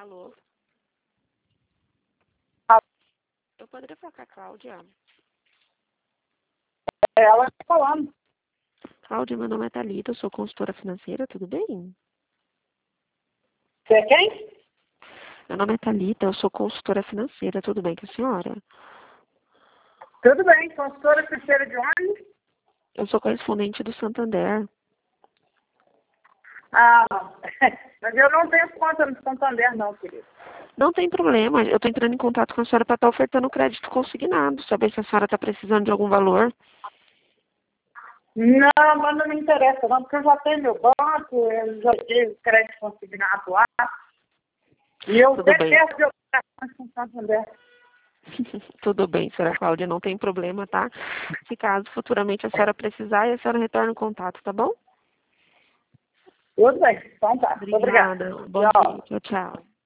Alô? Eu poderia falar com a Cláudia? Ela está falando. Cláudia, meu nome é Thalita, eu sou consultora financeira, tudo bem? Você é quem? Meu nome é Thalita, eu sou consultora financeira, tudo bem com a senhora? Tudo bem, consultora financeira de onde? Eu sou correspondente do Santander. Ah, mas eu não tenho conta no Santander não, querido. Não tem problema, eu estou entrando em contato com a senhora para estar ofertando crédito consignado, saber se a senhora está precisando de algum valor. Não, mas não me interessa não, porque eu já tenho meu banco, eu já tenho crédito consignado lá. E eu Tudo bem. detesto de operações com Santander. Tudo bem, senhora Cláudia, não tem problema, tá? Se caso futuramente a senhora precisar, a senhora retorna o contato, tá bom? Tudo bem, então tá. Obrigada. Obrigada. Bom dia. Tchau, tchau.